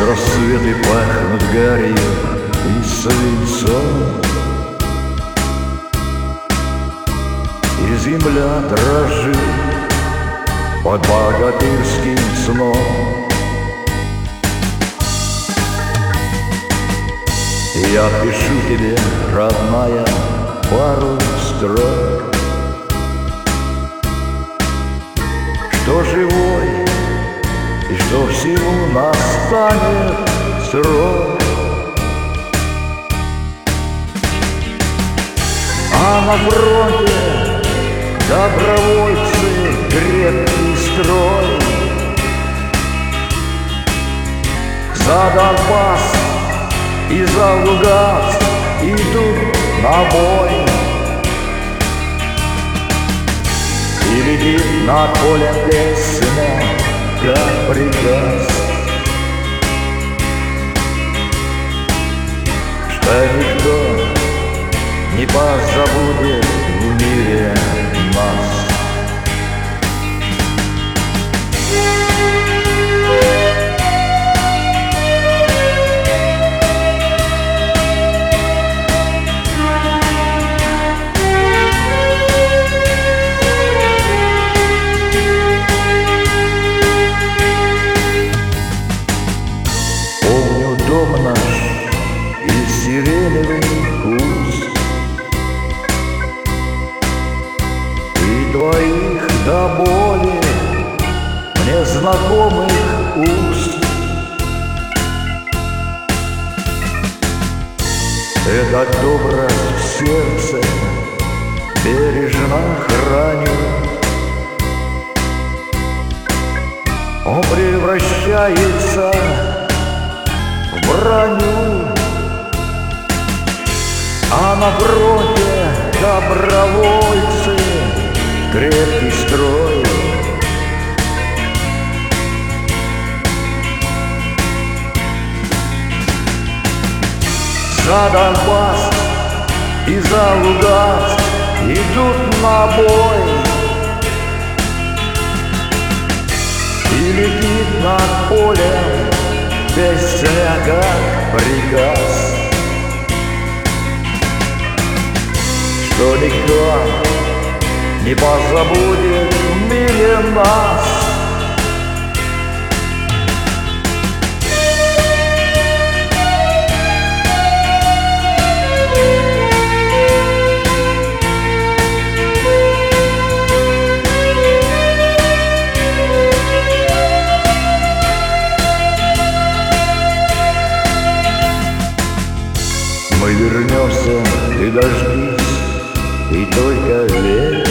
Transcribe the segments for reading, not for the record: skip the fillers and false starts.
Рассветы пахнут гарью и свинцом, и земля дрожит под богатырским сном. И я пишу тебе, родная, пару строк, что живой и что всему настанет срок. А на фронте добровольцы, крепкий строй, за Донбасс и за Луганск идут на бой. И летит над полем песня, как приказ, что никто не позабудет в мире нас. Помню дом наш и сиреневый куст, и твоих до боли мне знакомых уст. Этот образ в сердце бережно храню. Он превращается в броню, а на фронте добровольцы, крепкий строй. За Донбасс и за Луганск идут на бой. И летит над полем песня, как приказ, что никто не позабудет в мире нас. Мы вернемся, ты дождись, и только верь,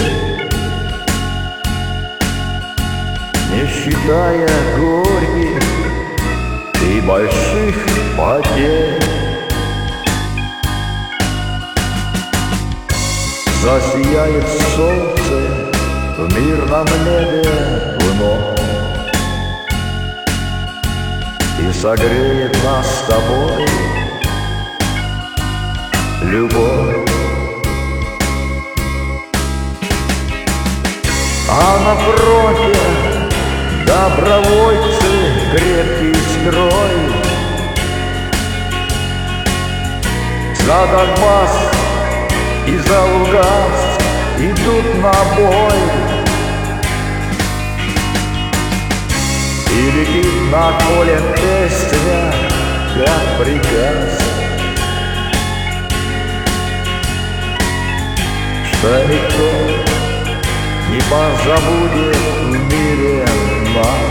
не считая горьких и больших потерь. Засияет солнце в мирном небе вновь и согреет нас с тобой любовь. А на фронте добровольцы, крепкий строй, за Донбасс и за Луганск идут на бой. И летит над полем песня, как приказ, что никто не позабудет в мире нас.